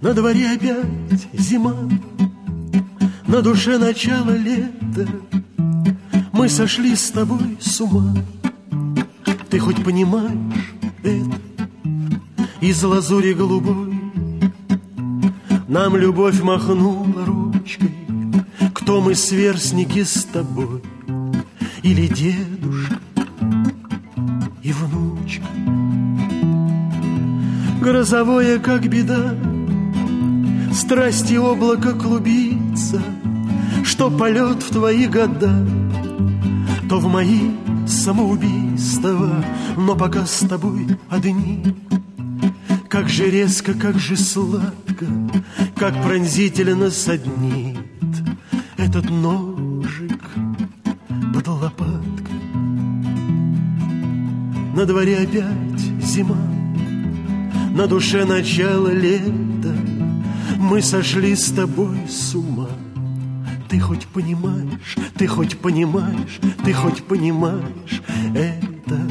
На дворе опять зима, на душе начало лета. Мы сошли с тобой с ума. Ты хоть понимаешь это? Из лазури голубой нам любовь махнула ручкой. Кто мы, сверстники, с тобой? Или дедушка и внучка? Грозовое, как беда, страсти облако клубится. Что полет в твои года, то в мои самоубийства. Но пока с тобой одни, как же резко, как же сладко, как пронзительно саднит этот ножик под лопаткой. На дворе опять зима, на душе начало лета. Мы сошли с тобой с ума. Ты хоть понимаешь, ты хоть понимаешь, ты хоть понимаешь это?